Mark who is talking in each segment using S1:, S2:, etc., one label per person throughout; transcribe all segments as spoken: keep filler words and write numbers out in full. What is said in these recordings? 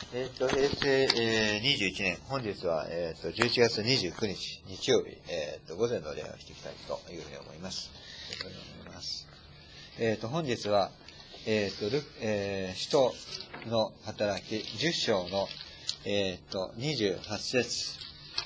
S1: えっと、平成、えー、にじゅういちねん、本日は、えっと、じゅういちがつにじゅうくにち、日曜日、えっと、午前のお電話をしていきたいというふうに思います。思います。えっと、本日は、えっと、ルえー、使徒の働き、じゅっしょうの、えっと、にじゅうはちせつ、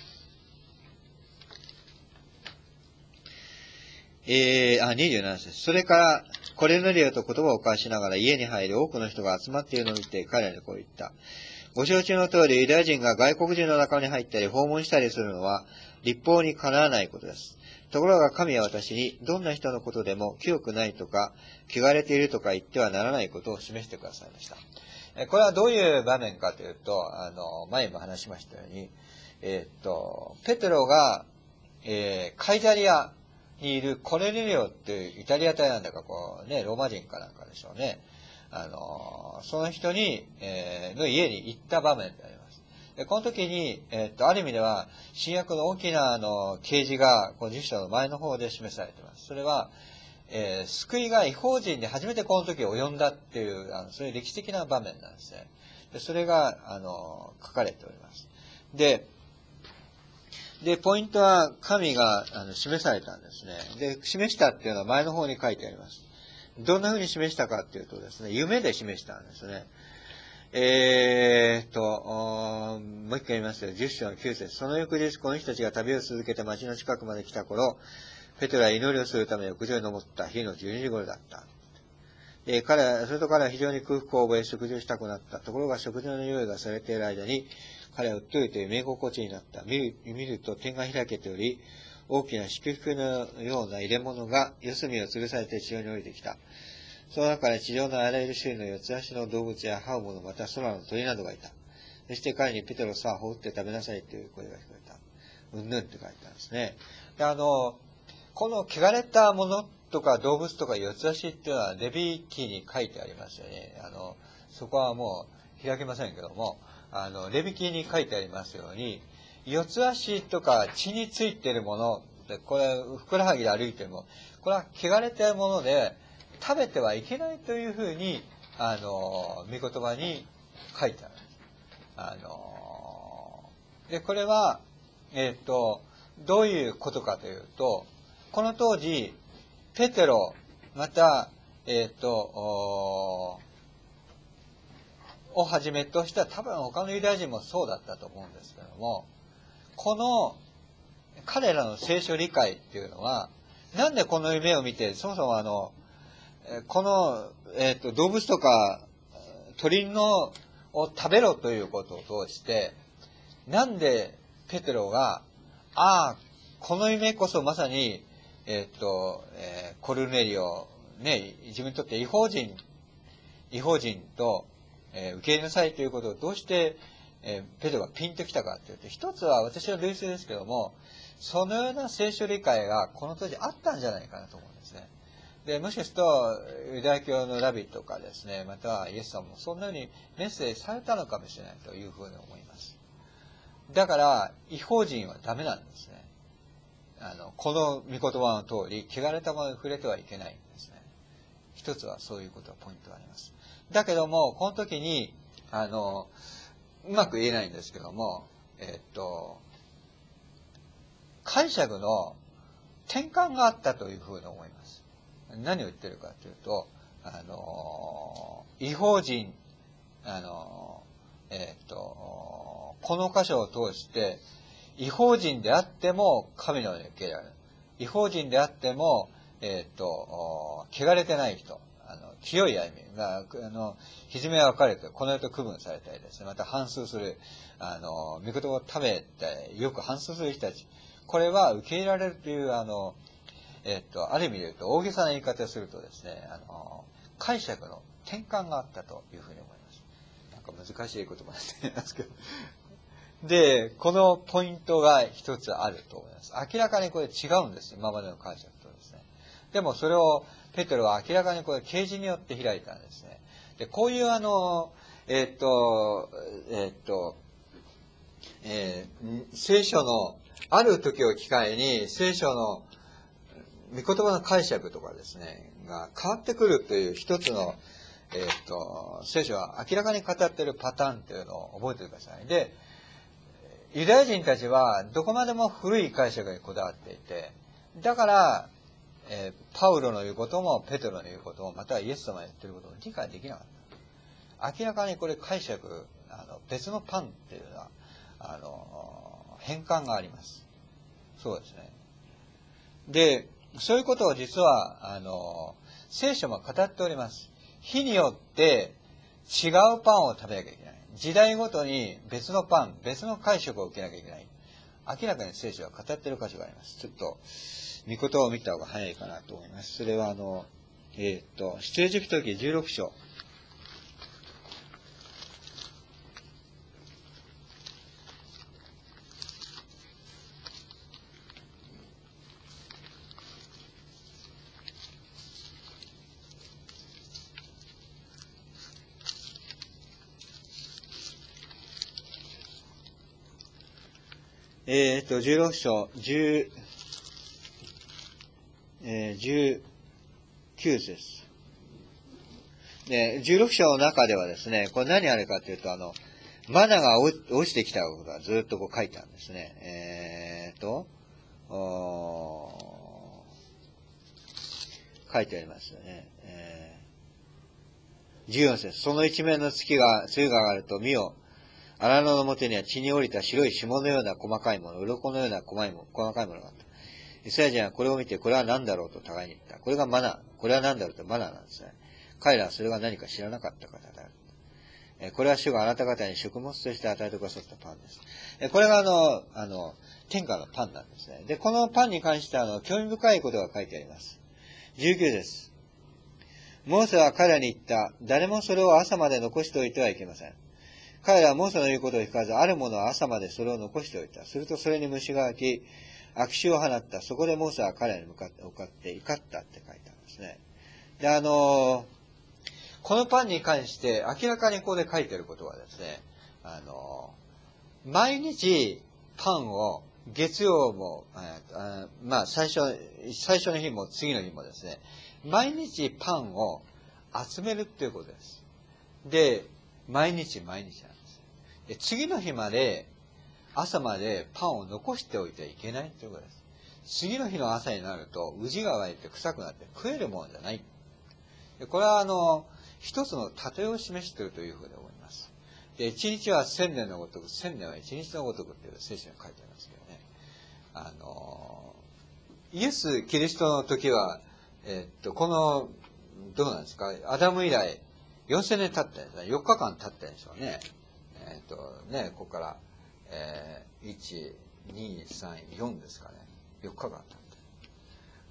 S1: えー、あ、にじゅうななせつ。それから、コレネリアと言葉を交わしながら家に入り多くの人が集まっているのを見て彼らにこう言った。ご承知の通り、ユダヤ人が外国人の中に入ったり訪問したりするのは立法にかなわないことです。ところが神は私に、どんな人のことでも清くないとか、汚れているとか言ってはならないことを示してくださいました。これはどういう場面かというと、あの、前も話しましたように、えー、っと、ペテロが、えー、カイザリアにいるコレネリオっていうイタリア隊なんだか、こうね、ローマ人かなんかでしょうね。あの、その人に、えー、の家に行った場面であります。で、この時に、えー、っと、ある意味では、新約の大きな、あの、啓示が、このじゅっしょうの前の方で示されています。それは、えー、救いが異邦人に初めてこの時及んだっていう、あの、そういう歴史的な場面なんですね。で、それが、あの、書かれております。で、で、ポイントは神があの示されたんですね。で、示したっていうのは前の方に書いてあります。どんな風に示したかっていうとですね、夢で示したんですね。えーっと、もう一回言いますよ。じゅっしょうのきゅうせつ。その翌日、この人たちが旅を続けて町の近くまで来た頃、ペテロは祈りをするため屋上に登った日のじゅうにじ頃だった。で、彼は、それと彼は非常に空腹を覚え食事をしたくなった。ところが食事の匂いがされている間に、彼はうっとりという目心地になった。見る、見ると天が開けており、大きな祝福のような入れ物が四隅を吊るされて地上に降りてきた。その中で地上のあらゆる種類の四つ足の動物や這うもの、また空の鳥などがいた。そして彼にペテロさあ放って食べなさいという声が聞こえた。うんぬんって書いてあるんですね。で、あの、この汚れたものとか動物とか四つ足っていうのはレビ記に書いてありますよね。あの、そこはもう開けませんけども、あの、レビ記に書いてありますように、四つ足とか血についているもの、これ、ふくらはぎで歩いても、これは汚れているもので、食べてはいけないというふうに、あの、御言葉に書いてある。あの、で、これは、えっと、どういうことかというと、この当時、ペテロ、また、えっと、をはじめとした多分他のユダヤ人もそうだったと思うんですけども、この彼らの聖書理解っていうのは、なんでこの夢を見て、そもそもあの、この、えっと、動物とか鳥のを食べろということを通して、なんでペテロが、ああ、この夢こそまさに、えっと、えー、コルネリオ、ね、自分にとって異邦人、異邦人と、えー、受け入れなさいということをどうして、えー、ペテロがピンときたかというと、一つは私は類推ですけども、そのような聖書理解がこの当時あったんじゃないかなと思うんですね。で、もしかすると、ユダヤ教のラビとかですね、またはイエス様もそんなようにメッセージされたのかもしれないというふうに思います。だから、異邦人はダメなんですね。あの、この御言葉の通り、汚れたものに触れてはいけないんですね。一つはそういうことがポイントがあります。だけども、この時に、あの、うまく言えないんですけども、えっと、解釈の転換があったというふうに思います。何を言ってるかというと、あの、異邦人、あの、えっと、この箇所を通して、異邦人であっても神のように受け入れられる。異邦人であっても、えっと、汚れてない人、あの、清い歩みが、あの、歪めは分かれて、この世と区分されたりですね、また反芻する、あの、御言葉を食べて、よく反芻する人たち、これは受け入れられるという、あの、えっと、ある意味で言うと、大げさな言い方をするとですね、あの、解釈の転換があったというふうに思います。なんか難しい言葉になっていますけど。で、このポイントが一つあると思います。明らかにこれ違うんです。今までの解釈とですね。でもそれをペテロは明らかにこれ啓示によって開いたんですね。で、こういうあの、えっと、えっと、えー、聖書のある時を機会に聖書の御言葉の解釈とかですね、が変わってくるという一つの、 えっと、聖書は明らかに語っているパターンというのを覚えてください。で、ユダヤ人たちはどこまでも古い解釈にこだわっていて、だから、えー、パウロの言うこともペテロの言うことも、またはイエス様が言ってることも理解できなかった。明らかにこれ解釈、あの別のパンっていうのは、あの、変換があります。そうですね。で、そういうことを実は、あの、聖書も語っております。日によって違うパンを食べなきゃいけない。時代ごとに別のパン、別の解釈を受けなきゃいけない。明らかに聖書は語っている箇所があります。ちょっと、御言葉を見た方が早いかなと思います。それはあの、えー、っと、出エジプト記じゅうろく章。えー、っと、じゅうろく章、10、えー、じゅうきゅう節。で、じゅうろく章の中ではですね、これ何あるかというと、あの、マナが落ちてきたことがずっとこう書いてあるんですね。えー、っと、書いてありますよね。えー、じゅうよん節。その一面の月が、梅雨が上がると見よ。荒野の表には血に降りた白い霜のような細かいもの、鱗のような細かいものがあった。イスラエル人はこれを見て、これは何だろうと互いに言った。これがマナ。これは何だろうとマナなんですね。彼らはそれが何か知らなかった方である。これは主があなた方に食物として与えてくださったパンです。これがあの、あの、天下のパンなんですね。で、このパンに関しては、あの、興味深いことが書いてあります。じゅうきゅう節。モーセは彼らに言った。誰もそれを朝まで残しておいてはいけません。彼らはモーセの言うことを聞かず、あるものは朝までそれを残しておいた。するとそれに虫が湧き、悪臭を放った。そこでモーセは彼らに向かって怒って怒ったって書いてあるんですね。で、あの、このパンに関して明らかにここで書いてあることはですね、あの、毎日パンを月曜も、あまあ最初、最初の日も次の日もですね、毎日パンを集めるっていうことです。で、毎日毎日なんです。で、次の日まで、朝までパンを残しておいてはいけないということです。次の日の朝になると、宇治が湧いて臭くなって食えるものじゃない。でこれはあの、一つの例えを示しているというふうに思います。で、一日は千年のごとく、千年は一日のごとくっていう聖書に書いてありますけどね。あの、イエス・キリストの時は、えっと、この、どうなんですか、アダム以来、よんせんねん経ったんですね。よっかかん経ったんでしょうね。えっと、ね、ここから、えー、いち、に、さん、よんですかね。よっかかん経って。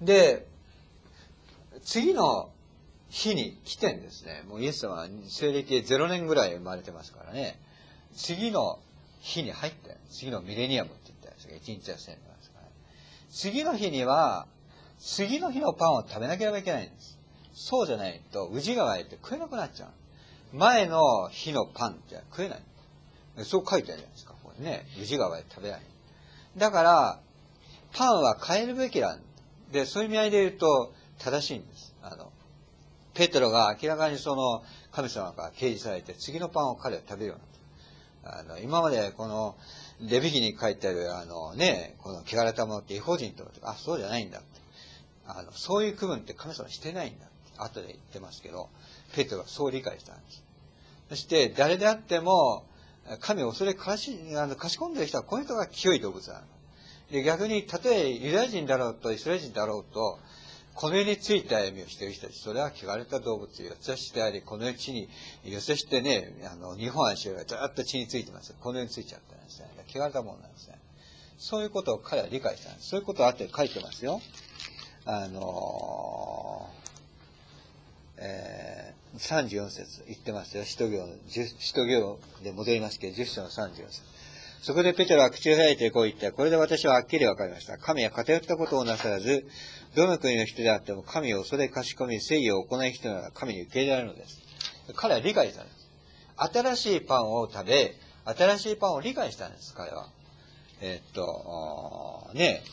S1: で、次の日に来てんですね。もうイエス様は西暦ゼロねんぐらい生まれてますからね。次の日に入って、次のミレニアムって言ったんですが、いちにちは千年なんですからね。次の日には、次の日のパンを食べなければいけないんです。そうじゃないと、宇治が湧いて食えなくなっちゃう。前の日のパンって食えない。そう書いてあるじゃないですか。これね、宇治が湧いて食べない。だから、パンは変えるべきなんで、そういう意味合いで言うと、正しいんです。あの、ペテロが明らかにその神様から掲示されて、次のパンを彼は食べるようになった。あの、今までこの、レビ記に書いてある、あのね、この汚れたものって違法人とか、あ、そうじゃないんだって。あの、そういう区分って神様してないんだって。後で言ってますけど、ペテロはそう理解したんです。そして、誰であっても、神を恐れかし、あの、貸し込んでる人はこういう人が清い動物なの。で、逆に、たとえユダヤ人だろうとイスラエル人だろうと、この世についた歩みをしている人たち、それは汚れた動物、よつしてあり、この地に、よつしてね、あの、日本足がずっと血についてます。この世についちゃったんですね。汚れたものなんですね。そういうことを彼は理解したんです。そういうことをあって書いてますよ。あのー、えー、さんじゅうよん節言ってますよ。使徒行、使徒行で戻りますけど、じゅっ章のさんじゅうよん節。そこでペテロは口を開いてこう言った。これで私ははっきり分かりました。神は偏ったことをなさらず、どの国の人であっても神を恐れかしこみ、正義を行い人なら神に受け入れられるのです。彼は理解したんです。新しいパンを食べ、新しいパンを理解したんです、彼は。えー、っと、ねえ、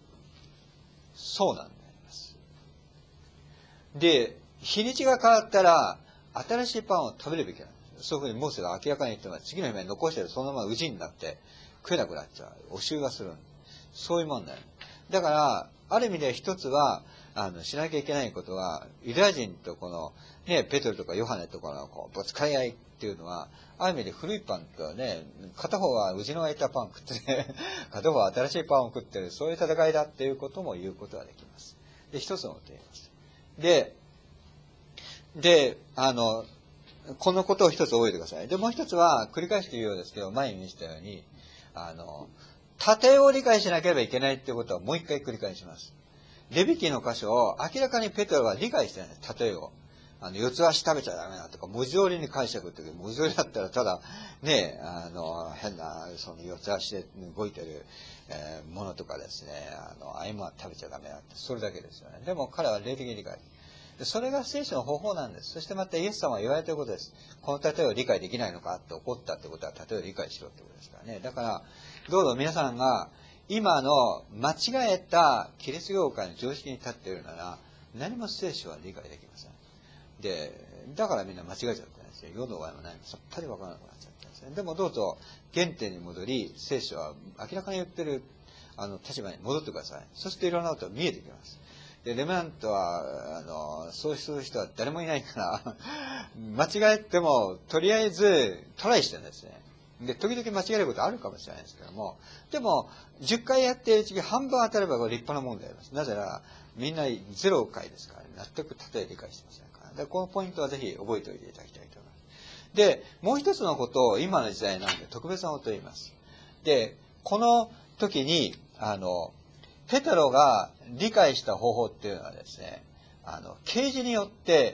S1: そうなんです。で、日にちが変わったら、 新しいパンを食べるべきなんです。そういうふうにモーセが明らかに言ってます。次の日まで残してるそのままうじになって食えなくなっちゃう。お臭がする。そういうもんだよ。だから、ある意味で一つは、あの、しなきゃいけないことは、ユダヤ人とこの、ね、ペトルとかヨハネとかのこうぶつかり合いっていうのは、ある意味で古いパンとね、片方はうちの焼いたパン食ってね、片方は新しいパンを食ってる、そういう戦いだっていうことも言うことができます。で、一つのこと言います。で、で、あの、このことを一つ覚えてください。で、もう一つは、繰り返して言うようですけど、前に見せたように、あの、盾を理解しなければいけないっていうことはもう一回繰り返します。レビ記の箇所を明らかにペトロは理解してないんです、盾を。あの、四つ足食べちゃダメだとか、文字通りに解釈っていう文字通りだったら、ただ、ね、あの、変な、その四つ足で動いてる、えー、ものとかですね、あの、ああいうものは食べちゃダメだって、それだけですよね。でも彼は霊的に理解。それが聖書の方法なんです。そしてまたイエス様は言われていることです。この例えを理解できないのかって怒ったってことは、例えを理解しろってことですからね。だから、どうぞ皆さんが、今の間違えたキリスト教会の常識に立っているなら、何も聖書は理解できません。で、だからみんな間違えちゃったんですよ。世の場合も何もさっぱりわからなくなっちゃったんですね。でもどうぞ原点に戻り、聖書は明らかに言ってるあの立場に戻ってください。そしていろんなことが見えてきます。で、レマントは、あの、そうする人は誰もいないから、間違えても、とりあえずトライしてるんですね。で、時々間違えることあるかもしれないですけども、でも、じゅっかいやってうちに半分当たれば立派なもんであります。なぜなら、みんなゼロ回ですから、ね、納得、例え理解してませんから。で、このポイントはぜひ覚えておいていただきたいと思います。で、もう一つのことを今の時代なんで特別なことを言います。で、この時に、あの、ペテロが理解した方法っていうのはですね、あの、啓示によって、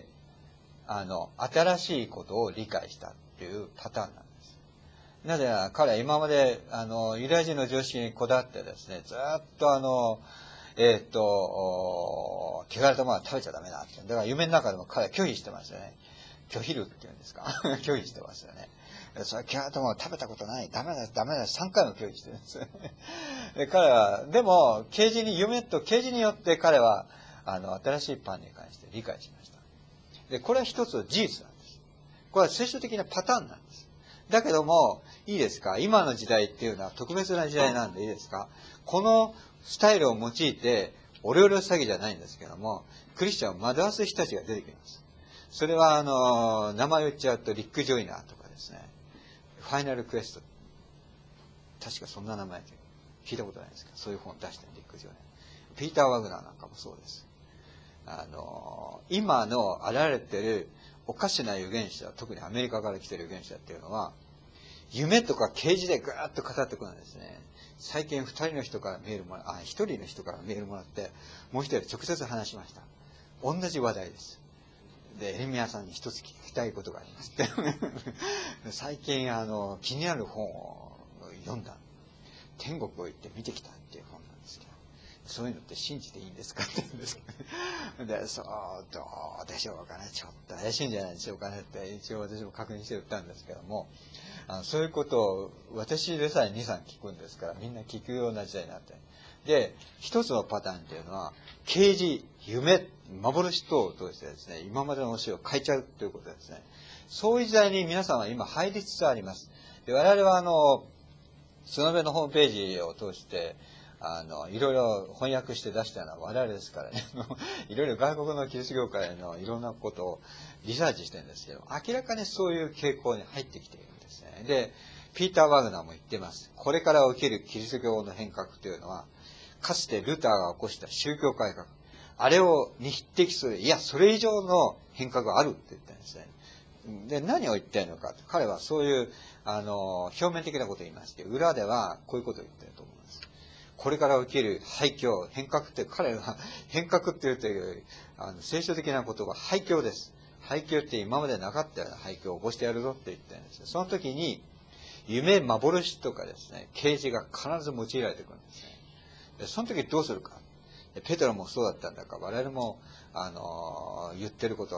S1: あの、新しいことを理解したっていうパターンなんです。なぜなら彼は今まで、あの、ユダヤ人の常識にこだわってですね、ずっとあの、えー、っと、汚れたものは食べちゃダメだって。だから夢の中でも彼は拒否してますよね。拒否るっていうんですか。拒否してますよね。それは汚れたもの食べたことない。ダメだ、ダメだ。さんかいも拒否してるんです。で彼は、でも、啓示に、夢と啓示によって彼は、あの、新しいパンに関して理解しました。で、これは一つの事実なんです。これは聖書的なパターンなんです。だけども、いいですか？今の時代っていうのは特別な時代なんでいいですか？このスタイルを用いて、オレオレ詐欺じゃないんですけども、クリスチャンを惑わす人たちが出てきます。それは、あの、名前を言っちゃうと、リック・ジョイナーとかですね、ファイナルクエスト。確かそんな名前で聞いたことないですか？そういう本を出してるリック・ジョイナー。ピーター・ワグナーなんかもそうです。あの、今の現れてるおかしな預言者、特にアメリカから来てる預言者っていうのは、夢とか啓示でぐーっと語ってくるんですね。最近二人の人からメールもらあ、一人の人からメールもらって、もう一人直接話しました。同じ話題です。で、エレミヤさんに一つ聞きたいことがありますって。最近、あの、気になる本を読んだ。天国を行って見てきたっていう本なんですけど、そういうのって信じていいんですかって言うんですけど、で、そう、どうでしょうかね。ちょっと怪しいんじゃないでしょうかねって、一応私も確認して言ったんですけども、あのそういうことを私でさえに、さん聞くんですから、みんな聞くような時代になって。で、一つのパターンっていうのは、啓示、夢、幻等を通してですね、今までの教えを変えちゃうということですね。そういう時代に皆さんは今入りつつあります。で、我々はあの、スノベのホームページを通して、あの、いろいろ翻訳して出したのは我々ですからね。いろいろ外国のキリスト教会のいろんなことをリサーチしてるんですけど、明らかにそういう傾向に入ってきているんですね。で、ピーター・ワグナーも言ってます。これから起きるキリスト教の変革というのは、かつてルターが起こした宗教改革、あれをに匹敵する、いや、それ以上の変革があるって言ったんですね。で、何を言ってるのか。彼はそういう、あの、表面的なことを言いまして、裏ではこういうことを言ってると思います。これから起きる廃墟、変革って、彼は変革って言うという、あの、聖書的な言葉、廃墟です。廃墟って今までなかったような廃墟を起こしてやるぞって言ってるんですよ。その時に、夢、幻とかですね、啓示が必ず用いられてくるんですね。で、その時どうするか。ペテロもそうだったんだから、我々も、あの、言ってることは、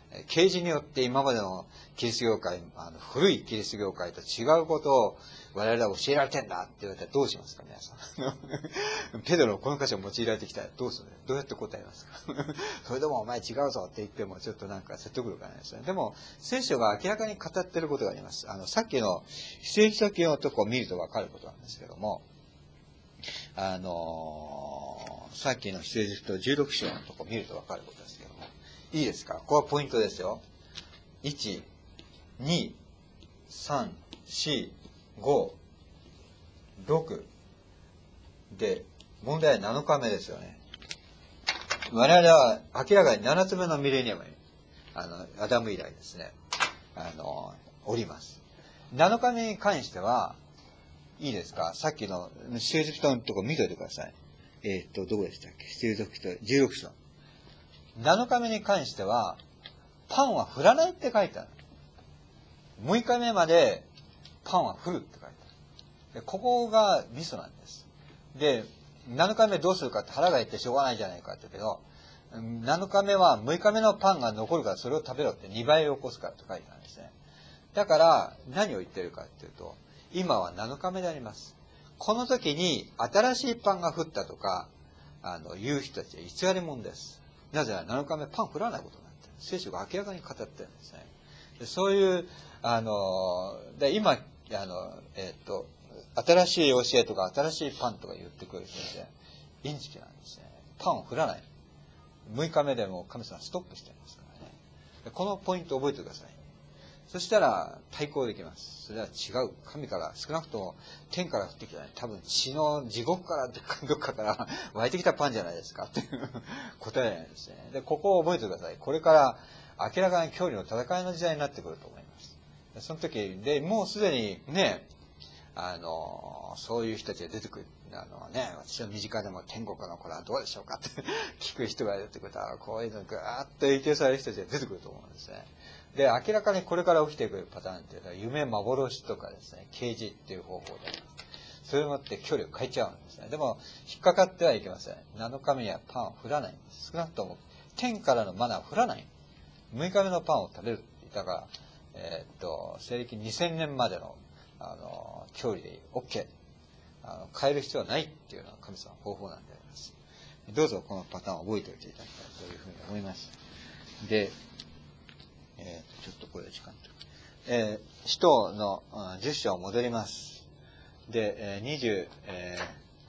S1: 啓示によって今までのキリスト教会、あの古いキリスト教会と違うことを我々は教えられてんだって言われたらどうしますか、皆さん。ペドロ、この箇所を用いられてきたらどうするどうやって答えますかそれでもお前違うぞって言ってもちょっとなんか説得力がないですね。でも、聖書が明らかに語っていることがあります。あの、さっきの非正規先のとこを見るとわかることなんですけども、あのー、さっきの非正規とじゅうろく章のとこを見るとわかることですけども、いいですか？ここはポイントですよ。いち、に、さん、よん、ご、ろくで、問題はなのかめですよね。我々は明らかにななつめのミレニアムに、あの、アダム以来ですね、あの、おります。なのかめに関しては、いいですか？さっきの出エジプトのとこ見といてください。えー、っと、どこでしたっけ？出エジプトじゅうろく章。なのかめに関しては、パンは降らないって書いてある。むいかめまでパンは降るって書いてある。でここがミソなんです。で、なのかめどうするかって腹が減ってしょうがないじゃないかって言うけど、なのかめはむいかめのパンが残るからそれを食べろってにばいを起こすからと書いてあるんですね。だから何を言ってるかっていうと、今はなのかめであります。この時に新しいパンが降ったとか、あの、言う人たちは偽り者です。なぜならなのかめパン降らないことになってる。聖書が明らかに語ってるんですね。でそういう、あの、で今、あの、えっと、新しい教えとか新しいパンとか言ってくる人で、インチキなんですね。パンを降らない。むいかめでも神様ストップしてるんですからね。でこのポイントを覚えてください。そしたら対抗できます。それは違う。神から少なくとも天から降ってきたね。多分血の地獄からどっかから湧いてきたパンじゃないですかっていう答えなんですね。で、ここを覚えてください。これから明らかに距離の戦いの時代になってくると思います。でその時でもうすでにね、あの、そういう人たちが出てくる。あのね、私の身近でも天国のこれはどうでしょうかって聞く人が出てくると、こういうのがーっと影響される人たちが出てくると思うんですね。で、明らかにこれから起きてくるパターンっていうのは、夢幻とかですね、啓示っていう方法であります。それをもって距離を変えちゃうんですね。でも、引っかかってはいけません。なのかめにはパンを降らないんです。少なくとも、天からのマナーを降らない。むいかめのパンを食べるって言ったから、えー、っと、西暦にせんねんまでの、あの、距離で OK。あの、変える必要はないっていうのは神様の方法なんであります。どうぞこのパターンを覚えておいていただきたいというふうに思います。で、えー、ちょっとこれ時間と。えー、使徒のじゅっ章戻ります。で、えー、にじゅう、え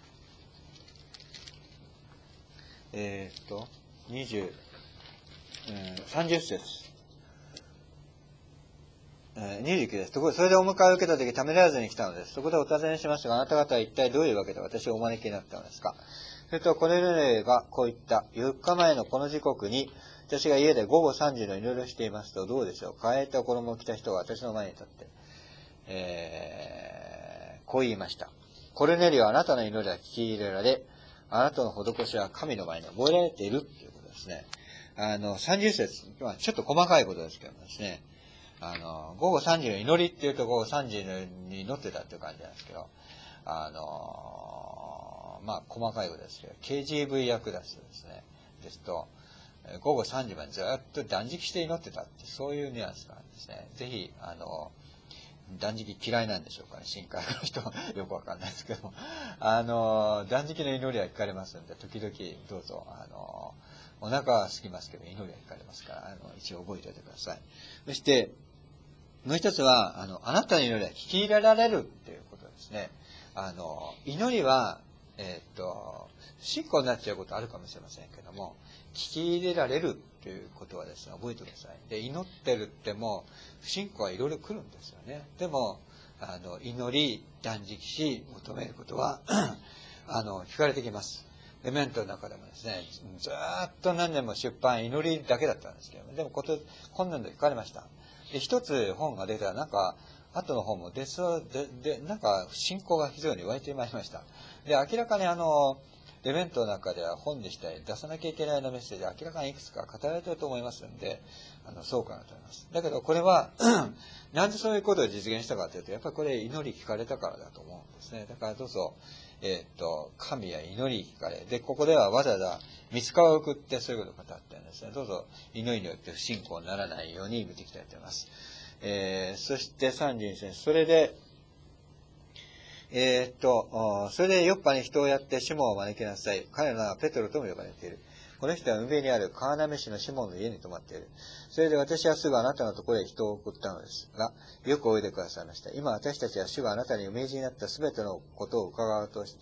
S1: ー、えー、っと、にじゅう、えー、さんじゅっ節。えー、にじゅうきゅうです。ところで、それでお迎えを受けたとき、ためらわずに来たのです。そこでお尋ねしましたが、あなた方は一体どういうわけで私をお招きになったのですか？すると、コネルレがこう言った。よっかまえのこの時刻に、私が家で午後さんじの祈りをしていますと、どうでしょう。変えた衣を着た人が私の前に立って、えー、こう言いました。コルネリはあなたの祈りは聞き入れられ、あなたの施しは神の前に覚えられているということですね。あの、さんじゅっ節、まあ、ちょっと細かいことですけどもですね。あの、午後さんじの祈りっていうと午後さんじに祈ってたっていう感じなんですけど、あの、まあ、細かいことですけど、ケージーブイ 訳だとですね、ですと、午後さんじまでずっと断食して祈ってたって、そういうニュアンスなんですね。ぜひ、あの、断食嫌いなんでしょうかね、新海の人はよくわかんないですけども、あの、断食の祈りは聞かれますので、時々どうぞ、あの、お腹は空きますけど、祈りは聞かれますから、あの、一応覚えておいてください。そして、もう一つは、あの、あなたの祈りは聞き入れられるっていうことですね。あの、祈りは、えー、っと、不信仰になっちゃうことあるかもしれませんけども、聞き入れられるっていうことはですね、覚えてください。で、祈ってるっても、不信仰はいろいろ来るんですよね。でも、あの、祈り、断食し、求めることは、あの、聞かれてきます。エメントの中でもですね、ずーっと何年も出版、祈りだけだったんですけど、でもこと、今年度聞かれました。で、一つ本が出たら、なんか、後の本も出そうで、で、なんか、信仰が非常に湧いてまいりました。で、明らかにあの、レベントの中では本でしたり、出さなきゃいけないのメッセージ、明らかにいくつか語られていると思いますので、あの、そうかなと思います。だけど、これは、 なんでそういうことを実現したかというと、やっぱりこれ祈り聞かれたからだと思うんですね。だからどうぞ、えっと、神は祈り聞かれ。で、ここではわざわざ三つ川を送ってそういうことを語ってるんですね。どうぞ祈りによって不信仰にならないように見ていきたいと思います。えー、そしてさんじゅうに節、それで、えー、っと、それでヨッパに人をやってシモンを招きなさい。彼の名はペトロとも呼ばれている。この人は海辺にある川波市のシモンの家に泊まっている。それで私はすぐあなたのところへ人を送ったのですが、よくおいでくださいました。今私たちは主があなたにお命じになったすべてのことを伺うとして、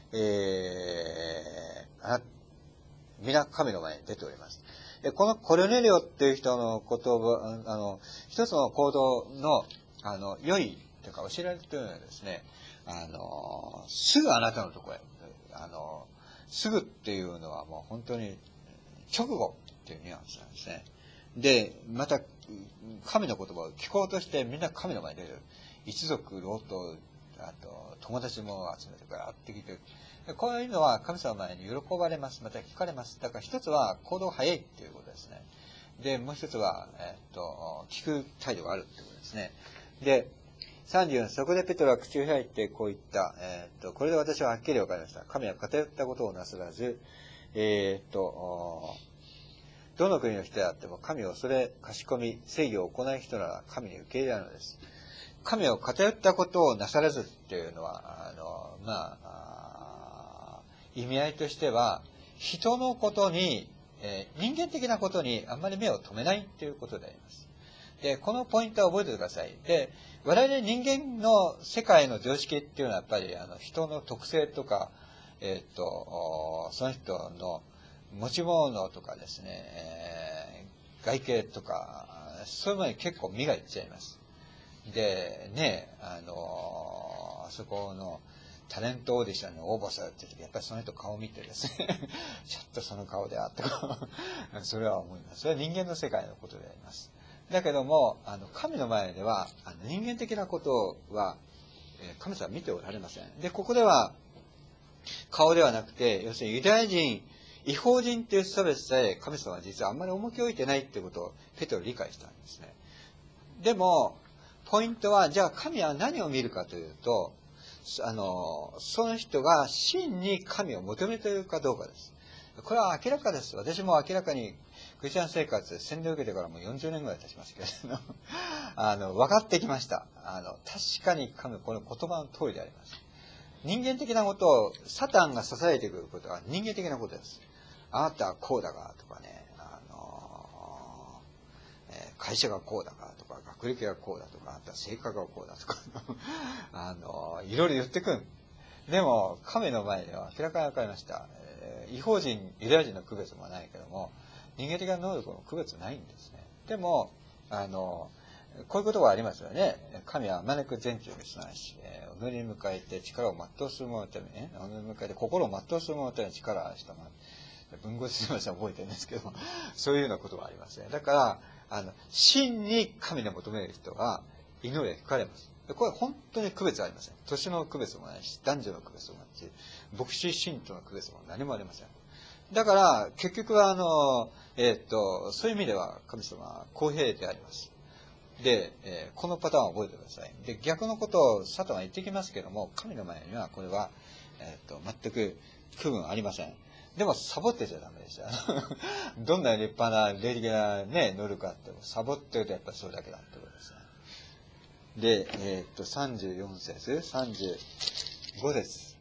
S1: えー、あ皆神の前に出ております。で、このコルネリオっていう人の言葉、あの、一つの行動の、あの、良いというか教えられているのはですね、あの、すぐあなたのところへ、あの、すぐっていうのはもう本当に直後っていうニュアンスなんですね。で、また、神の言葉を聞こうとしてみんな神の前に出てる。一族、老頭、あと、友達も集めてから会ってきてる。こういうのは神様の前に喜ばれます。また聞かれます。だから一つは行動早いっていうことですね。で、もう一つは、えっと、聞く態度があるってことですね。で、さんじゅうよん、そこでペトロは口を開いてこう言った。えー、っと、これで私ははっきり分かりました。神は偏ったことをなさらず、えー、っと、どの国の人であっても神を恐れ、かしこみ、正義を行う人なら神に受け入れるのです。神を偏ったことをなさらずっていうのは、あの、まあ、意味合いとしては、人のことに、えー、人間的なことにあんまり目を留めないっていうことであります。で、このポイントは覚えておいてください。で、我々人間の世界の常識っていうのはやっぱりあの人の特性とか、えっと、その人の持ち物とかですね、えー、外形とか、そういうものに結構目がいっちゃいます。で、ね、あの、あそこのタレントオーディションに応募されてる時、やっぱりその人顔を見てですね、ちょっとその顔であってそれは思います。それは人間の世界のことであります。だけども、あの、神の前では、あの人間的なことは、えー、神様は見ておられません。で、ここでは、顔ではなくて、要するにユダヤ人、異邦人っていう差別さえ神様は実はあんまり重きを置いてないっていうことをペテロは理解したんですね。でも、ポイントは、じゃあ神は何を見るかというと、あの、その人が真に神を求めているかどうかです。これは明らかです。私も明らかにクリスチャン生活で洗礼を受けてからもうよんじゅうねんぐらい経ちますけれども、あの、分かってきました。あの、確かに神、この言葉の通りであります。人間的なことを、サタンが支えてくることは人間的なことです。あなたはこうだがとかね、あの、えー、会社がこうだがとか、学歴がこうだとか、あなたは性格がこうだとか、あの、いろいろ言ってくる。でも、神の前では明らかに分かりました。異邦人、ユダヤ人の区別もないけども、人間的な能力の区別ないんですね。でも、あの、こういうことがありますよね。神はあまねく全地を見すなし、己に迎えて力を全うする者のために、己に迎えて心を全うする者のために力をある人もある。文語すみません、覚えてるんですけども、そういうようなことがありますね。だから、あの、真に神の求める人は祈りが聞かれます。これは本当に区別はありません。年の区別もないし、男女の区別もないし、牧師信徒の区別も何もありません。だから、結局は、あの、えー、っと、そういう意味では神様は公平であります。で、えー、このパターンを覚えてください。で、逆のことをサタンは言ってきますけども、神の前にはこれは、えー、っと、全く区分ありません。でも、サボってちゃダメですよ。どんな立派な、霊的なね、能力があっても、サボってるとやっぱりそれだけだってことですね。で、えー、っと、さんじゅうよん節、さんじゅうご節、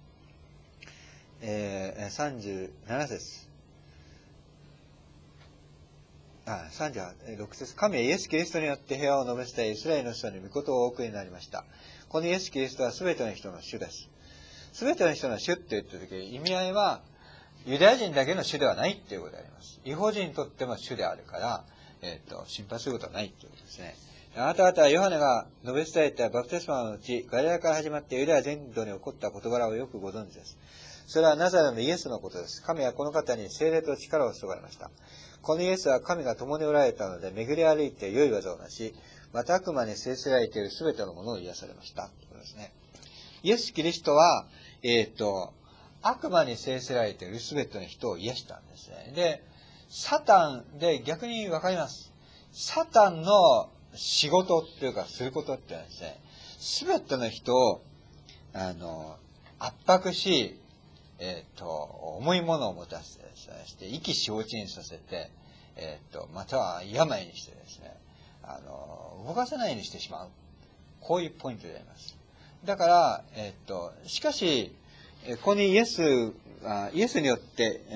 S1: えー、さんじゅうなな節、あ、さんじゅうろく節、神はイエス・キリストによって平和を述べ伝え、イスラエルの人に御事をお送りになりました。このイエス・キリストは全ての人の主です。全ての人の主って言ったとき、意味合いは、ユダヤ人だけの主ではないっていうことであります。異邦人にとっても主であるから、えっと、心配することはないっていうことですね。あなた方はヨハネが述べ伝えたバプテスマのうち、ガリラから始まってユダヤ全土に起こった事柄をよくご存知です。それはナザレのイエスのことです。神はこの方に聖霊と力を注がれました。このイエスは神が共におられたので、巡り歩いて良い技をなし、また悪魔に制せられている全てのものを癒されました。ということですね。イエス・キリストは、えっと、悪魔に制せられている全ての人を癒したんですね。で、サタンで逆に分かります。サタンの仕事っていうか、することってのはですね、すべての人を、あの、圧迫し、えっ、と、重いものを持たせてですね、して意気消沈させて、えっ、と、または病にしてですね、あの、動かせないようにしてしまう。こういうポイントであります。だから、えっ、と、しかし、ここにイエス、イエスによって、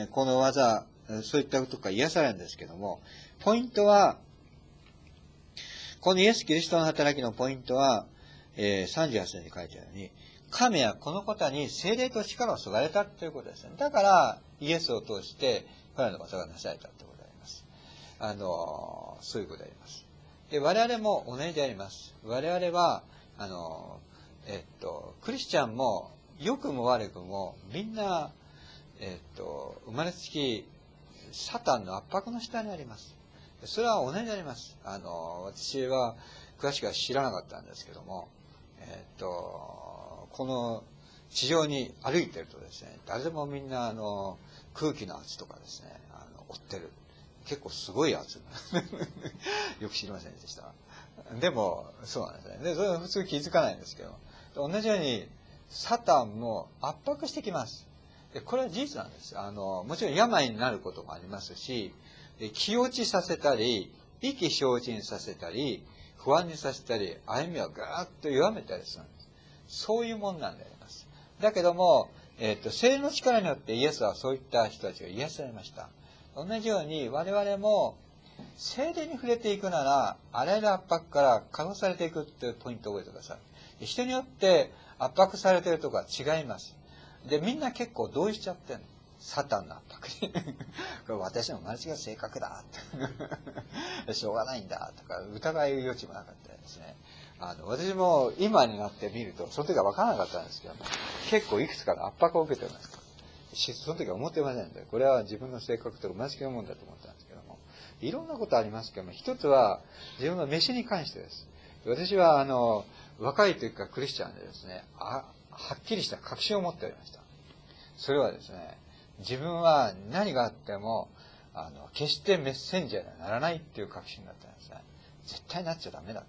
S1: この技、そういったことが癒されるんですけども、ポイントは、このイエス・キリストの働きのポイントは、えー、さんじゅうはち節に書いてあるように、神はこの方に聖霊と力を注がれたということですね。だから、イエスを通して、彼の技がなされたということであります。あの、そういうことであります。で、我々も同じであります。我々は、あの、えっと、クリスチャンも、良くも悪くも、みんな、えっと、生まれつき、サタンの圧迫の下にあります。それは同じであります。あの、私は詳しくは知らなかったんですけども、えっと、この地上に歩いてるとですね、誰でもみんなあの空気の圧とかですね、あの追ってる。結構すごい圧。よく知りませんでした。でも、そうなんですね。で、それは普通気づかないんですけど、同じように、サタンも圧迫してきます。で、これは事実なんです。あの、もちろん病になることもありますし、気落ちさせたり、意気消沈させたり、不安にさせたり、歩みをガーッと弱めたりするんです。そういうもんなんであります。だけども、えっと、聖霊の力によってイエスはそういった人たちが癒されました。同じように我々も聖霊に触れていくなら、あらゆる圧迫から解放されていくっていうポイントを覚えてください。人によって圧迫されているところは違います。で、みんな結構同意しちゃってるの。サタンの圧迫に。これ私の間違い性格だ。しょうがないんだ。とか、疑い余地もなかったですね。あの、私も今になってみると、その時は分からなかったんですけども、結構いくつかの圧迫を受けてました。その時は思ってませんで、これは自分の性格と同じもんだと思ったんですけども、いろんなことありますけども、一つは自分の飯に関してです。私は、あの、若い時からクリスチャンでですね、あはっきりした確信を持っておりました。それはですね、自分は何があっても、あの、決してメッセンジャーにはならないっていう確信だったんですね。絶対なっちゃダメだって。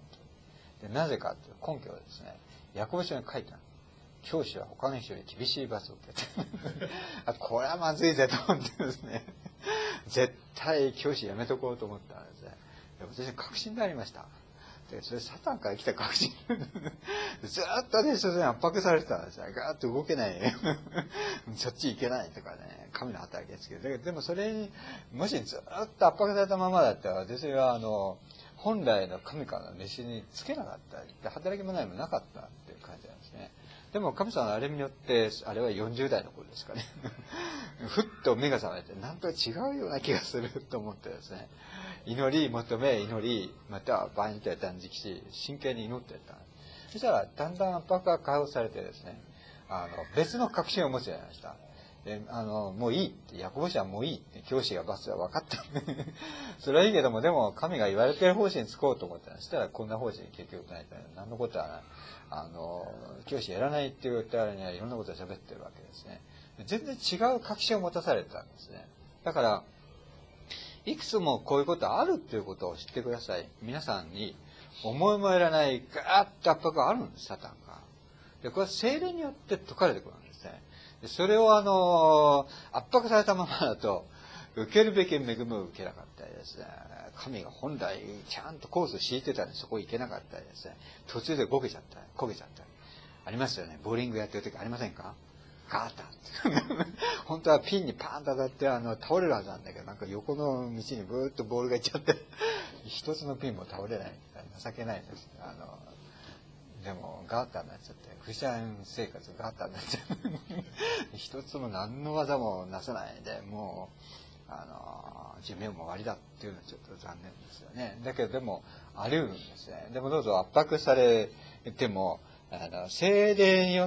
S1: で、なぜかっていう根拠はですね、ヤコブ書に書いてある。教師は他の人より厳しい罰を受けてこれはまずいぜと思ってですね、絶対教師やめとこうと思ったんですね。私は確信でありました。で、それサタンから来た確信。ずーっとね、それに圧迫されてたんですよ。ガーッと動けない。そっち行けないとかね、神の働きですけど。だけど、でもそれに、もしずーっと圧迫されたままだったら、私はあの、本来の神からの飯につけなかった。働きもないもなかったっていう感じなんですね。でも神様のあれによって、あれはよんじゅう代の頃ですかね。ふっと目が覚めて、なんと違うような気がすると思ってですね。祈り、求め、祈り、または場合によっては断食し、真剣に祈っていった。そしたら、だんだん圧迫が解放されてですね、あの、別の確信を持つようになりました。で、あの、もういいって、ヤコブ書はもういいって、教師が罰は分かった。それはいいけども、でも神が言われてる方針につこうと思ったら、そしたらこんな方針結局ないと、何のことはない。あの、教師やらないって言ったらにはいろんなことを喋ってるわけですね。全然違う確信を持たされたんですね。だから、いくつもこういうことあるっていうことを知ってください。皆さんに思いもよらないガーッと圧迫があるんです、サタンが。で、これは聖霊によって解かれてくるんですね。でそれをあの、圧迫されたままだと、受けるべき恵みを受けなかったりですね。神が本来ちゃんとコースを敷いてたのにそこ行けなかったりですね。途中で焦げちゃったり、焦げちゃったり。ありますよね。ボーリングやってる時ありませんか？ガーッと。本当はピンにパーンと当たってあの倒れるはずなんだけど、なんか横の道にブーッとボールがいっちゃって、一つのピンも倒れない。情けないです。あの、でもガーターになっちゃって、クリスチャン生活ガーターになっちゃって、一つも何の技もなさないで、もう、あの、寿命も終わりだっていうのはちょっと残念ですよね。だけどでも、あり得るんですね。でもどうぞ圧迫されても、あの、聖霊によって、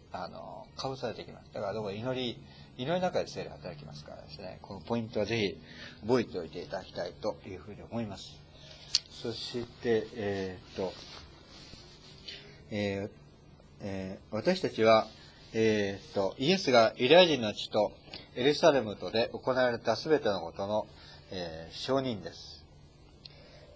S1: あの、かぶされていきます。だからどうも祈り、祈りの中で聖霊が働きますからですね、このポイントはぜひ覚えておいていただきたいというふうに思います。そして、えー、っと、えーえー、私たちは、えー、っと、イエスがユダヤ人の地とエルサレムとで行われたすべてのことの、えー、証人です。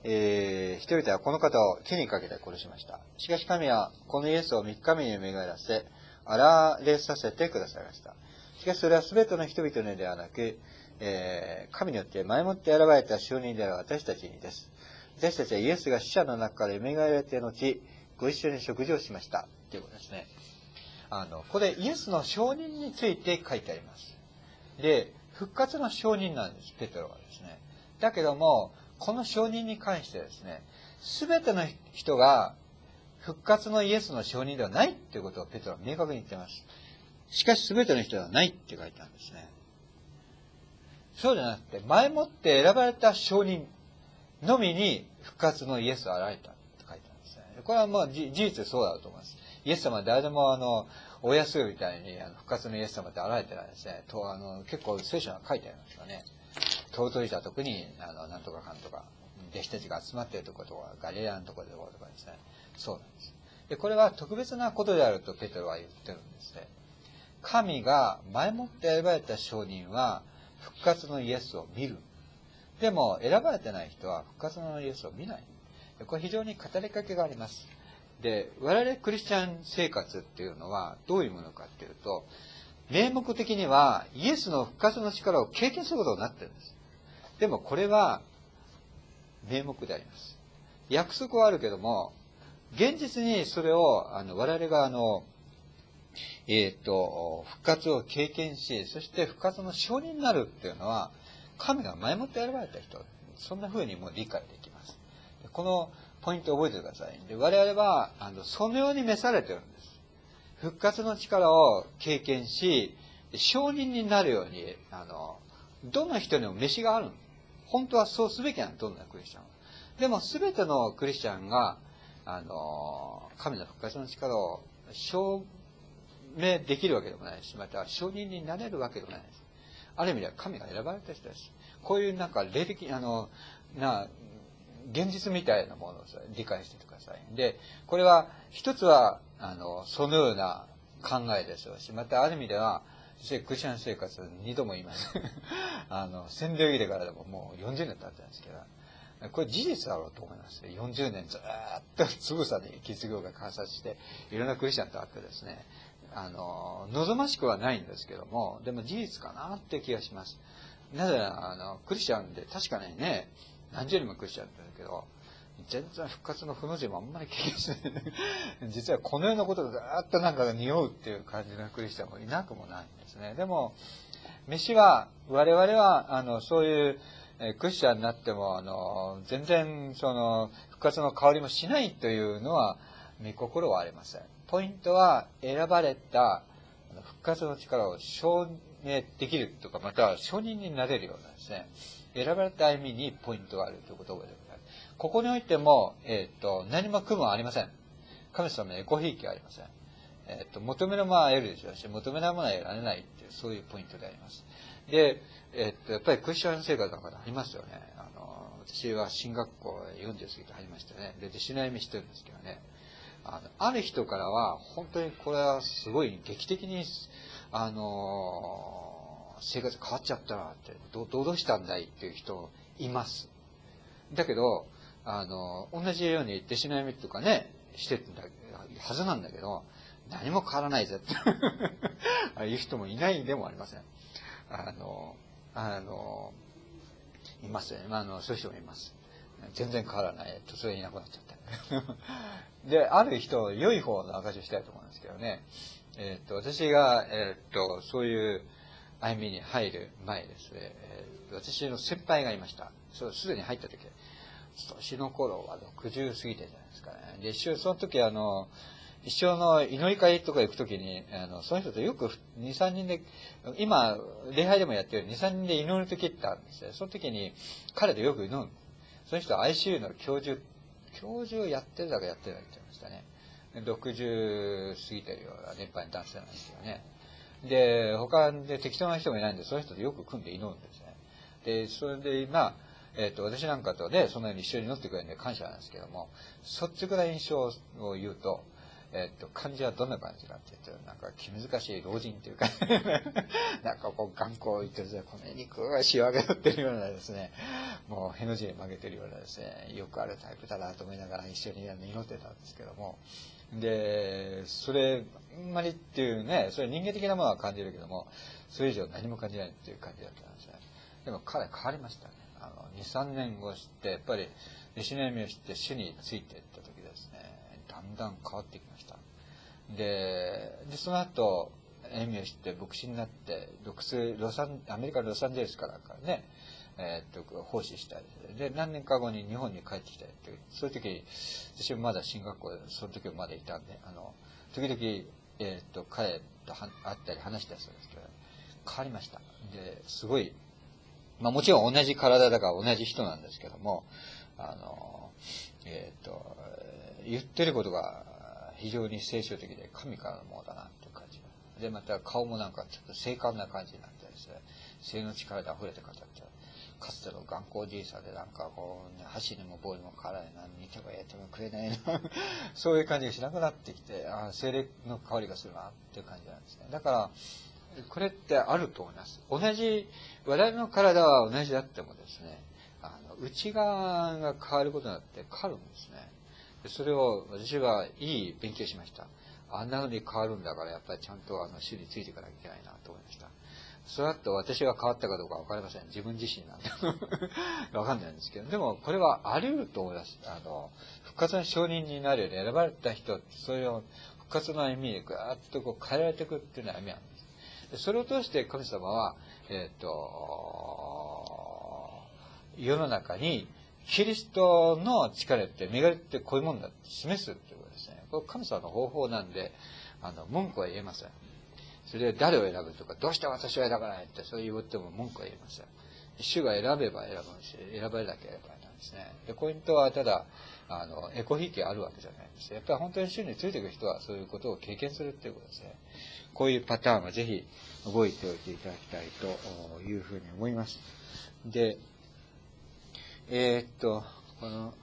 S1: えー、人々はこの方を木にかけて殺しました。しかし神はこのイエスを三日目に蘇らせ、現れさせてくださいました。しかしそれは全ての人々のではなく、えー、神によって前もって選ばれた証人である私たちにです。私たちはイエスが死者の中から蘇られて後、ご一緒に食事をしました。ということですね。あの、ここでイエスの証人について書いてあります。で、復活の証人なんです、ペテロはですね。だけども、この証人に関してですね、すべての人が復活のイエスの証人ではないっていうことをペテロは明確に言っています。しかしすべての人ではないって書いてあるんですね。そうじゃなくて、前もって選ばれた証人のみに復活のイエスを現れたって書いてあるんですね。これはまあ事実そうだと思います。イエス様は誰でもあの、親すぐみたいにあの復活のイエス様って現れてないですね。とあの結構聖書が書いてありますよね。尊い人は特にあのなんとかかんとか弟子たちが集まっているところとかガリレアのところでとかですね。そうなんです。でこれは特別なことであるとペテロは言ってるんですね。神が前もって選ばれた証人は復活のイエスを見る。でも選ばれてない人は復活のイエスを見ない。これ非常に語りかけがあります。で、我々クリスチャン生活っていうのはどういうものかっていうと、名目的にはイエスの復活の力を経験することになってるんです。でもこれは名目であります。約束はあるけども、現実にそれをあの我々があの、えっと、復活を経験し、そして復活の証人になるっていうのは、神が前もって選ばれた人、そんな風にも理解できます。このポイントを覚えてください。で我々はあのそのように召されてるんです。復活の力を経験し、証人になるように、あの、どんな人にも召しがある。本当はそうすべきなの、どんなクリスチャンは。でも、すべてのクリスチャンが、あの、神の復活の力を証明できるわけでもないし、また証人になれるわけでもないです。ある意味では神が選ばれた人です。こういうなんか霊的、あの、な、現実みたいなものを理解してください。で、これは、一つは、あの、そのような考えでしょうし、またある意味では、クリスチャン生活二度も言います。あの、洗礼を入れからでももうよんじゅうねん経ってるんですけど、これ事実だろうと思います。よんじゅうねんずーっとつぶさにキリスト教が観察して、いろんなクリスチャンと会ってですね、あの、望ましくはないんですけども、でも事実かなって気がします。なぜなら、あの、クリスチャンで確かにね、何十人もクリスチャンって言うんだけど、全然復活の負の字もあんまり経験してない。実はこの世のことでずっとなんか匂うっていう感じのクリスチャンもいなくもないんですね。でも、飯は、我々は、あの、そういう、えクリスチャンになっても、あの、全然、その、復活の香りもしないというのは、見心はありません。ポイントは、選ばれた復活の力を証明できるとか、または証人になれるようなですね、選ばれた意味にポイントがあるということを覚えてください。ここにおいても、えっと、何も苦もありません。神様にごひいきはありません。えっと、求めるものは得るでしょうし、求めないものは得られないっていう、そういうポイントであります。で、えっと、やっぱりクリスチャン生活の方ありますよね。あの、私は進学校よんじゅう過ぎて入りましてね。で、弟子の歩みしてるんですけどね。あの、ある人からは、本当にこれはすごい劇的に、あの、生活変わっちゃったなって、ど、どうしたんだいっていう人います。だけど、あの、同じように弟子の歩みとかね、してるはずなんだけど、何も変わらないぜってああいう人もいないでもありません。あの、あの、いますよね。まあ、あの、そういう人もいます。全然変わらない。と、それいなくなっちゃった。で、ある人、良い方の証しをしたいと思うんですけどね。えっと、私が、えっと、そういう歩みに入る前ですね、えー、私の先輩がいました。そう、すでに入った時、年の頃はろくじゅう過ぎてじゃないですかね。で、一緒、その時あの、一生の祈り会とか行くときに、あの、その人とよくに、さんにんで、今、礼拝でもやってるに、さんにんで祈るときってあるんですよ。その時に、彼とよく祈る。その人は アイシーユー の教授、教授をやってるだかやってるだか言ってましたね。ろくじゅう過ぎてるような年配の男性なんですよね。で、他で適当な人もいないんで、その人とよく組んで祈るんですね。で、それで、まあ、えっと、私なんかとね、そのように一緒に祈ってくれるんで感謝なんですけども、率直な印象を言うと、 えっと、漢字はどんな感じかっていうと、なんか気難しい老人っていうか、なんかこう頑固を言ってるこの肉が仕上げってるようなですね、もうへの字に曲げてるようなですね、よくあるタイプだなと思いながら一緒に祈ってたんですけども、で、それ、あんまりっていうね、それ人間的なものは感じるけども、それ以上何も感じないっていう感じだったんですね。でも彼変わりましたね。あの、に、さんねんごして、やっぱり、弟子の意味を知って主についていった時ですね、だんだん変わってきました。で、でその後、意味を知って牧師になって、独立ロサン、アメリカのロサンゼルスからからね、えー、っと、奉仕したりで、何年か後に日本に帰ってきたりって、そういう時、私もまだ進学校で、その時もまだいたんで、あの、時々、えー、っと、彼と会ったり話したりするんですけど、変わりました。で、すごい、まあもちろん同じ体だから同じ人なんですけども、あの、えっと、言ってることが非常に聖書的で神からのものだなという感じが。で、また顔もなんかちょっと精悍な感じになってですね、性の力で溢れて語って、かつての頑固じいさでなんかこう、ね、箸にも棒にも辛いな、煮ても焼いても食えないな、そういう感じがしなくなってきて、ああ、精霊の香りがするなっていう感じなんですね。だから、これってあると思います。同じ、我々の体は同じであってもですね、あの内側が変わることになって変わるんですね。それを私はいい勉強しました。あんなのに変わるんだからやっぱりちゃんとあの主についていかなきゃいけないなと思いました。その後私が変わったかどうかわかりません。自分自身なんでわかんないんですけど、でもこれはあり得ると思います。あの復活の証人になるように選ばれた人、それを復活の意味でぐーっとこう変えられていくっていうのは意味なんです。それを通して神様は、えっと、世の中にキリストの力って巡りってこういうもんだって示すっていうことですね。これ神様の方法なんで、あの、文句は言えません。それで誰を選ぶとか、どうして私は選ばないってそう言っても文句は言えません。主が選べば選ぶし、選ばれなければなんですね。で、ポイントはただ、あの、エコひいきあるわけじゃないんです。やっぱり本当に主についていく人はそういうことを経験するっていうことですね。こういうパターンはぜひ覚えておいていただきたいというふうに思います。で、えー、っと、この、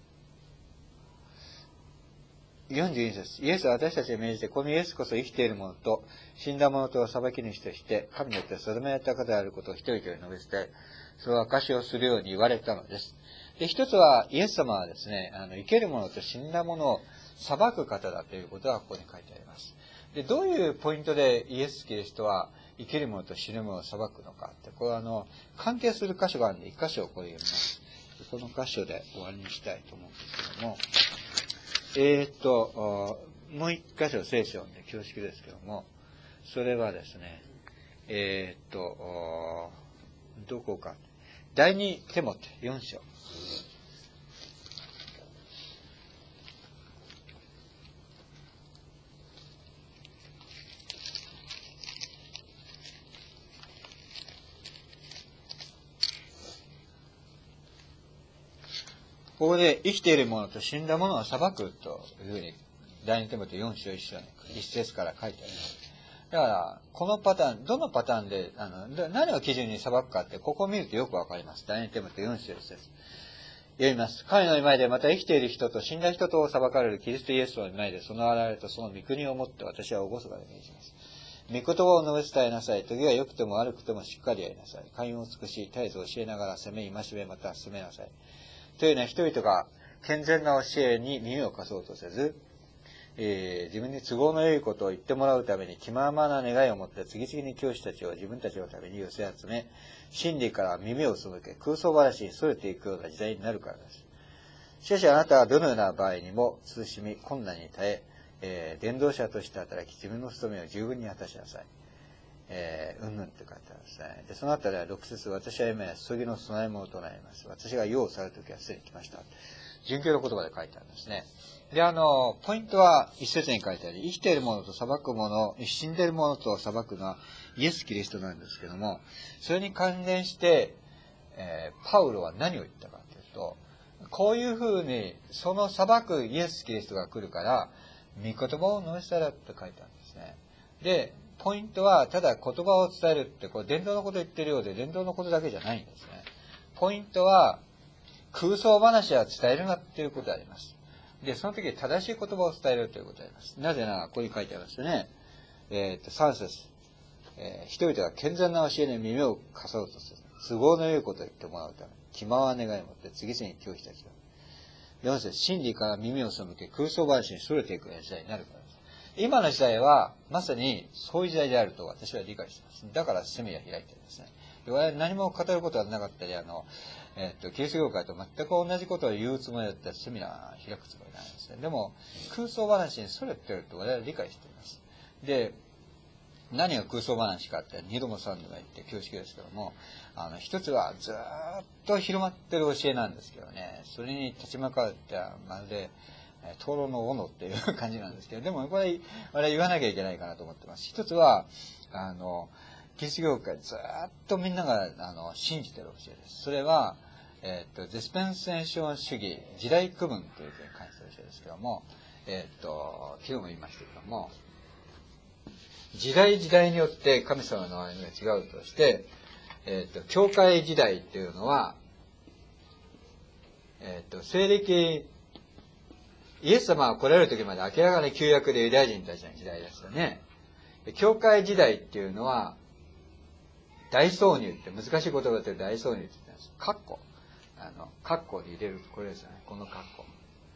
S1: よんじゅうに節。イエスは私たちに命じて、このイエスこそ生きている者と、死んだ者とを裁き主として、神によって定められた方であることを一人一人述べ伝え、その証しをするように言われたのです。で、一つは、イエス様はですね、あの、生ける者と死んだ者を裁く方だということがここに書いてあります。で、どういうポイントでイエス・キリストは生ける者と死ぬ者を裁くのかって、これはあの、関係する箇所があるんで、一箇所をこれ読みます。この箇所で終わりにしたいと思うんですけども、えー、っと、もう一箇所聖書で恐縮ですけども、それはですね、えー、っと、どこか、第二テモテよん章。ここで生きている者と死んだ者を裁くというふうに、第二テモテよん章一章に一節から書いてあります。だから、このパターン、どのパターンで、あの、何を基準に裁くかって、ここを見るとよくわかります。第二テモテよん章一節。読みます。神の前でまた生きている人と死んだ人と裁かれるキリストイエスの前で、その現れとその御国をもって私は厳かに命じます。御言葉を述べ伝えなさい。時は良くても悪くてもしっかりやりなさい。寛容を尽くし、絶えず教えながら責め、戒め、また進めなさい。というのは人々が健全な教えに耳を貸そうとせず、えー、自分に都合の良いことを言ってもらうために気ままな願いを持って次々に教師たちを自分たちのために寄せ集め、真理から耳を背け、空想話に逸れていくような時代になるからです。しかしあなたはどのような場合にも慎み、困難に耐え、えー、伝道者として働き、自分の務めを十分に果たしなさい。えー、うんぬんって書いてあるんですね。で、そのあたりはろく節、私は今や注ぎの備え物となります。私が用をされるときはすでに来ました。殉教の言葉で書いてあるんですね。で、あの、ポイントは一節に書いてあり、生きている者と裁く者、死んでいる者と裁くのはイエス・キリストなんですけども、それに関連して、えー、パウロは何を言ったかというと、こういうふうに、その裁くイエス・キリストが来るから、御言葉を述べ伝えろって書いてあるんですね。で、ポイントは、ただ言葉を伝えるって、これ伝道のこと言ってるようで、伝道のことだけじゃないんですね。ポイントは、空想話は伝えるなっていうことであります。 で、その時に正しい言葉を伝えるということであります。なぜなら、ここに書いてありますね。えっと、さん節。えー、人々が健全な教えに耳を貸そうとする。都合の良いことを言ってもらうため、気まわ願いを持って次々に拒否した人。よん節。真理から耳を背け、空想話にそれていく時代になるからです。今の時代は、まさにそういう時代であると私は理解しています。だからセミナー開いてるんですね。我々何も語ることはなかったり、あの、えっと、キリスト教会と全く同じことを言うつもりだったらセミナー開くつもりなんですね。でも、空想話にそれてると我々は理解しています。で、何が空想話かって二度も三度も言って恐縮ですけども、あの、一つはずーっと広まってる教えなんですけどね、それに立ち向かうってまるで、討論の斧っていう感じなんですけど、でもこれ、我々言わなきゃいけないかなと思ってます。一つは、あの、キリスト教会ずーっとみんなが、あの、信じてる教えです。それは、えっと、ディスペンセーション主義、時代区分ということに関する教えですけども、えっと、昨日も言いましたけども、時代時代によって神様の歩みが違うとして、えっと、教会時代っていうのは、えっと、西暦、イエス様が来られる時まで明らかに旧約でユダヤ人たちの時代ですよね。教会時代っていうのは、大挿入って難しい言葉で大挿入って言ってます。カッコ。あの、カッコに入れるとこれですよね。このカッコ。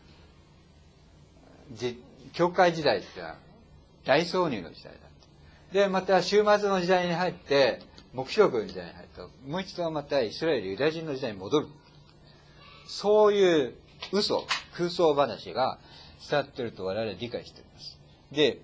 S1: じ、教会時代ってのは大挿入の時代だ。で、また終末の時代に入って、黙示録の時代に入ると、もう一度またイスラエルユダヤ人の時代に戻る。そういう嘘、空想話が伝わっていると我々は理解しています。で、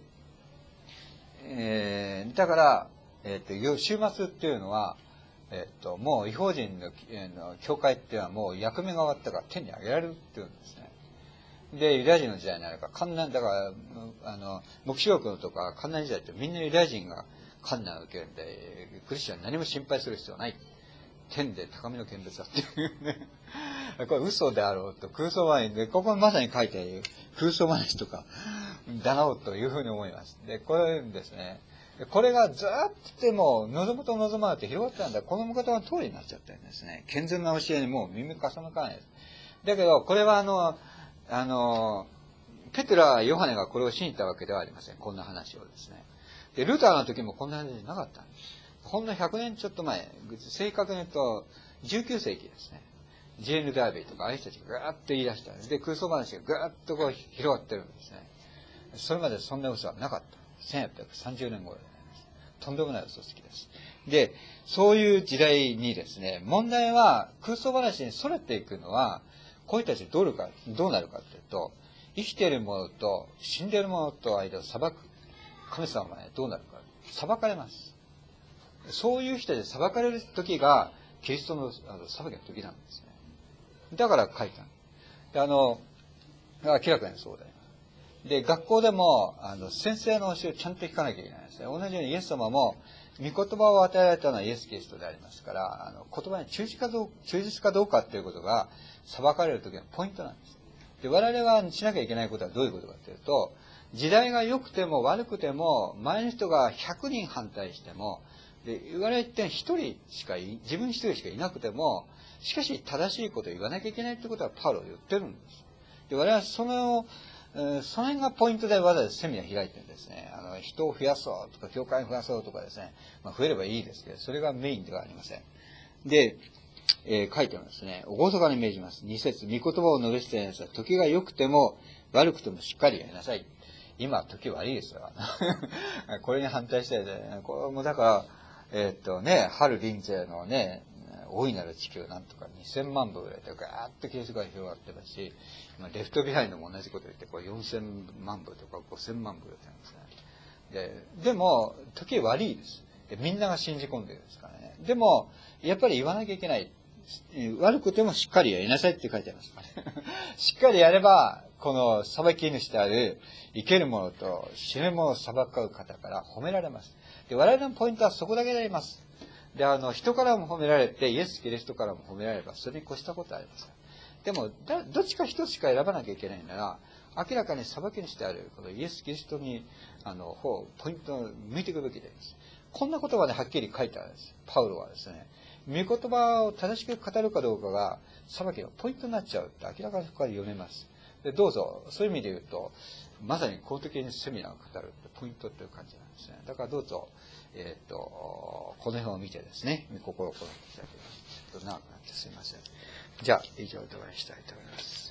S1: えー、だから、えっと、終末っていうのは、えっと、もう違法人の、えー、教会っていうのはもう役目が終わったから天に上げられるっていうんですね。で、ユダヤ人の時代になるから、観難、だから、あの、黙示録とか観難時代ってみんなユダヤ人が観難を受けるんで、クリスチャン何も心配する必要はない。天で高みの見物だっていうね。これ嘘であろうと、空想話で、ここにまさに書いてある空想話とか、だろうというふうに思います。で、これですね、これがずっとでも、望むと望まないと広がってたんだ。この向方の通りになっちゃってるんですね。健全な教えにもう耳傾かないです。だけど、これはあの、あの、ペテラ、ヨハネがこれを信じたわけではありません。こんな話をですね。で、ルターの時もこんな話じゃなかったんです。ほんのひゃくねんちょっと前、正確に言うとじゅうきゅう世紀ですね。ジェーン・ダービーとかああいう人たちがガーッと言い出したんです。で、空想話がガーッとこう広がってるんですね。それまでそんな嘘はなかった。せんはっぴゃくさんじゅうねん頃でございます。とんでもない嘘つきです。で、そういう時代にですね、問題は空想話にそれていくのは、こういう人たちどうか、どうなるかというと、生きている者と死んでいる者と間を裁く神様はどうなるか。裁かれます。そういう人で裁かれる時が、キリストの裁きの時なんですね。だから書いた。で、あの、明らかにそうだよ。で、学校でも、あの、先生の教えをちゃんと聞かなきゃいけないんですね。同じようにイエス様も、御言葉を与えられたのはイエス・キリストでありますから、あの、言葉に忠実かどう忠実かどうかっていうことが、裁かれる時のポイントなんです。で、我々はしなきゃいけないことはどういうことかというと、時代が良くても悪くても、前の人がひゃくにん反対しても、で、言われて一人しかい、自分一人しかいなくても、しかし正しいことを言わなきゃいけないってことはパウロは言ってるんです。で、我々はその、その辺がポイントでわざわざセミナー開いてるんですね。あの、人を増やそうとか、教会を増やそうとかですね。まあ、増えればいいですけど、それがメインではありません。で、えー、書いてありますね。おごそかに命じます。二節、御言葉を述べ捨てなさい。時が良くても悪くてもしっかりやりなさい。今、時悪いですよ。これに反対してね、これもだから、えー、っとね、春臨税のね、大いなる地球なんとかにせんまん部ぐらいでガーッとケースが広がってますし、レフトビハインドも同じこと言って、これよんせんまん部とかごせんまん部って言うんですね。で、でも、時悪いです。でみんなが信じ込んでるんですからね。でも、やっぱり言わなきゃいけない。悪くてもしっかりやりなさいって書いてあります。しっかりやれば、この裁き主である生ける者と死ぬ者を裁く方から褒められます。で、我々のポイントはそこだけであります。で、あの、人からも褒められて、イエス・キリストからも褒められれば、それに越したことはありません。でも、どっちか一つしか選ばなきゃいけないなら、明らかに裁き主である、このイエス・キリストに、あの、方、ポイントを向いていくべきであります。こんな言葉ではっきり書いてあるんです。パウロはですね、御言葉を正しく語るかどうかが、裁きのポイントになっちゃうって明らかにここから読めます。
S2: でどうぞ、そういう意味で言うと、まさに公的にセミナーを語るってポイントっていう感じなんですね。だからどうぞ、えっ、ー、と、この辺を見てですね、心を込めていただければ、ちょっと長くなってすいません。じゃあ、以上でお会いしたいと思います。